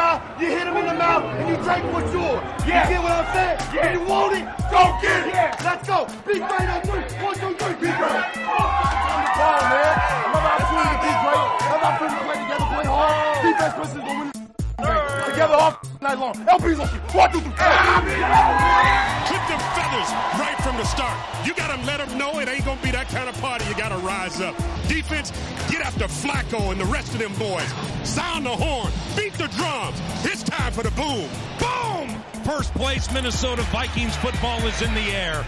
guy, you hit him in the mouth, and you take what's yours. Yeah. You get what I'm saying? Yeah. When you want it, go get it. Yeah. Let's go. Be great on 3. 1, 2, 3. Be great. On the ball, man. Another opportunity to be great. Another opportunity to play together, play hard. Defense person going to win. Together all night long. LP's on you. 1, 2, 3. Clip them feathers right from the start. You got to let them know it ain't going to be that kind of party. You got to rise up. Defense, get after Flacco and the rest of them boys. Sound the horn. Beat the drums. It's time for the boom. Boom! First place Minnesota Vikings football is in the air.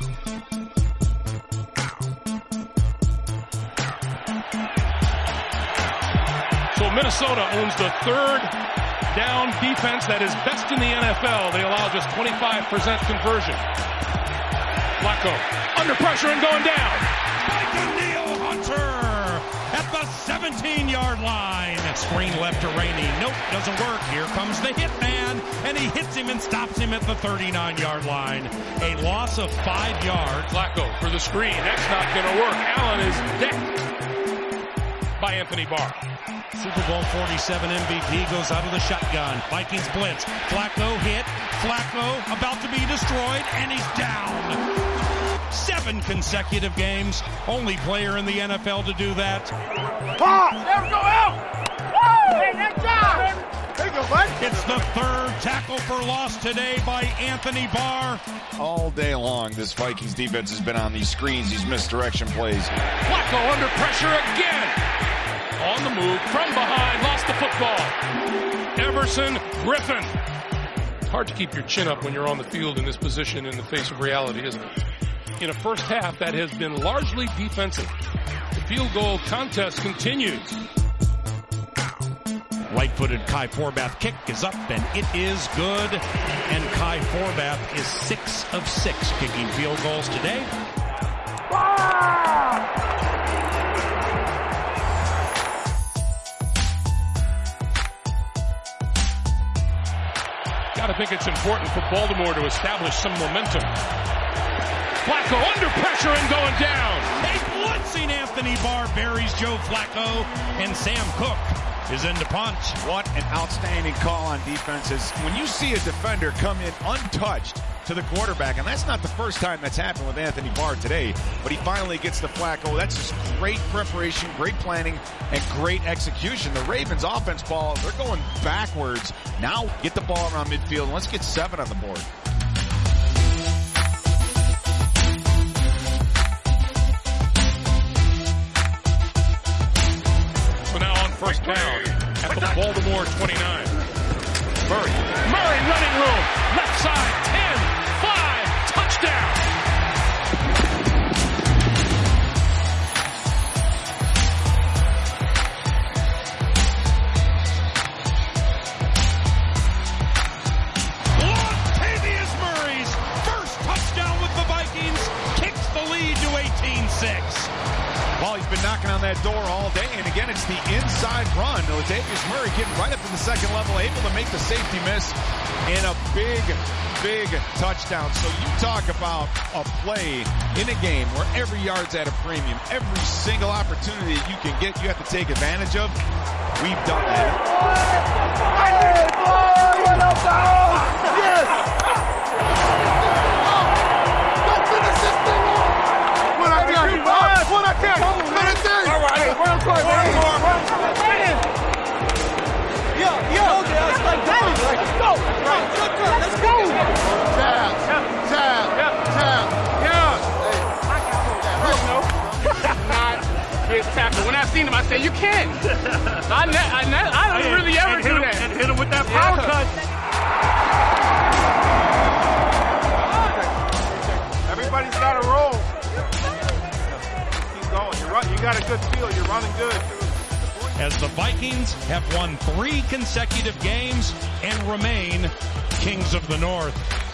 So Minnesota owns the third down defense that is best in the NFL. They allow just 25% conversion. Flacco under pressure and going down. Danielle Hunter at the 17-yard line. Screen left to Rainey. Nope, doesn't work. Here comes the hit man, and he hits him and stops him at the 39-yard line. A loss of 5 yards. Flacco for the screen. That's not going to work. Allen is decked by Anthony Barr. Super Bowl 47 MVP goes out of the shotgun. Vikings blitz. Flacco hit. Flacco about to be destroyed, and he's down. 7 consecutive games. Only player in the NFL to do that. There we go, out! Hey, that job! There you go, bud. It's the 3rd tackle for loss today by Anthony Barr. All day long, this Vikings defense has been on these screens, these misdirection plays. Flacco under pressure again. On the move, from behind, lost the football. Everson Griffin. It's hard to keep your chin up when you're on the field in this position in the face of reality, isn't it? In a first half that has been largely defensive. The field goal contest continues. Right-footed Kai Forbath kick is up, and it is good. And Kai Forbath is 6 of 6 kicking field goals today. I think it's important for Baltimore to establish some momentum. Flacco under pressure and going down. A blitzing Anthony Barr buries Joe Flacco, and Sam Cook is in to punch. What an outstanding call on defense is when you see a defender come in untouched to the quarterback, and that's not the first time that's happened with Anthony Barr today, but he finally gets to Flacco. That's just great preparation, great planning, and great execution. The Ravens offense ball, they're going backwards. Now get the ball around midfield, and let's get 7 on the board. So now on first down at the Baltimore 29. Murray running room, left side, 10, 5, touchdown. Latavius Murray's first touchdown with the Vikings kicks the lead to 18-6. Well, he's been knocking on that door all day, and again, it's the inside run. Latavius Murray getting right up to the second level, able to make the safety miss, and a big touchdown. So you talk about a play in a game where every yard's at a premium. Every single opportunity that you can get, you have to take advantage of. We've done that. Yes! Don't finish this thing off! What I tell you, Bob? What I tell you? What I tell you? All right, run for it, man. Let's go! Let's go! Tab. Not get tackled. When I seen him, I said, you can't. I don't really ever do that. And hit him with that power cut. Everybody's got to roll. Keep going. You got a good feel. You're running good. As the Vikings have won 3 consecutive games and remain kings of the North.